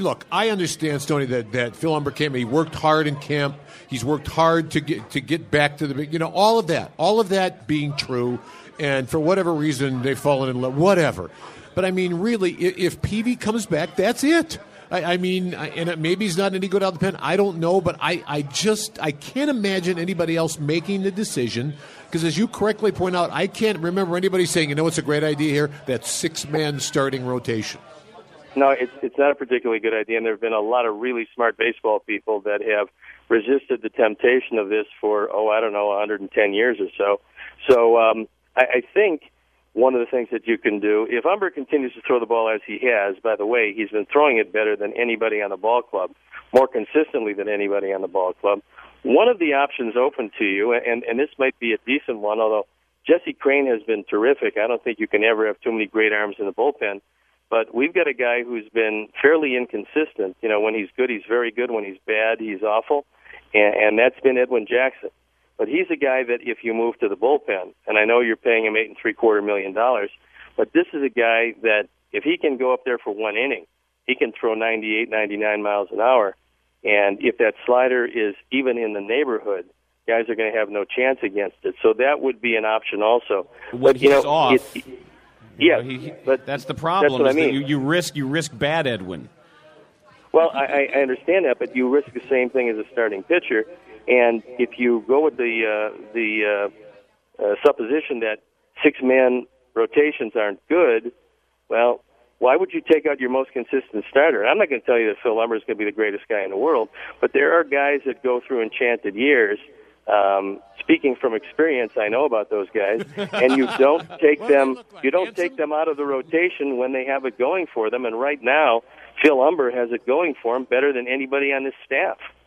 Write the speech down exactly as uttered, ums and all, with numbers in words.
Look, I understand, Stoney, that, that Phil Humber came. He worked hard in camp. He's worked hard to get to get back to the, you know, all of that, all of that being true. And for whatever reason, they've fallen in love, whatever. But I mean, really, if, if Peavy comes back, that's it. I, I mean, and maybe he's not any good out of the pen. I don't know, but I, I just I can't imagine anybody else making the decision. Because as you correctly point out, I can't remember anybody saying, you know, what's a great idea here? That six-man starting rotation. No, it's it's not a particularly good idea, and there have been a lot of really smart baseball people that have resisted the temptation of this for, oh, I don't know, one hundred ten years or so. So um, I, I think one of the things that you can do, if Humber continues to throw the ball as he has, by the way, he's been throwing it better than anybody on the ball club, more consistently than anybody on the ball club. One of the options open to you, and, and this might be a decent one, although Jesse Crane has been terrific. I don't think you can ever have too many great arms in the bullpen. But we've got a guy who's been fairly inconsistent. You know, when he's good, he's very good. When he's bad, he's awful. And, and that's been Edwin Jackson. But he's a guy that if you move to the bullpen, and I know you're paying him eight and three quarter million dollars, but this is a guy that if he can go up there for one inning, he can throw ninety-eight, ninety-nine miles an hour. And if that slider is even in the neighborhood, guys are going to have no chance against it. So that would be an option also. When but, he's you know, off. It, Yeah, you know, he, he, but that's the problem. That's what is I mean. that you, you risk you risk bad Edwin. Well, I, I understand that, but you risk the same thing as a starting pitcher. And if you go with the uh, the uh, uh, supposition that six-man rotations aren't good, well, why would you take out your most consistent starter? I'm not going to tell you that Phil Humber is going to be the greatest guy in the world, but there are guys that go through enchanted years. Um, speaking from experience, I know about those guys, and you don't take them. like, You don't handsome? take them out of the rotation when they have it going for them. And right now, Phil Humber has it going for him better than anybody on this staff.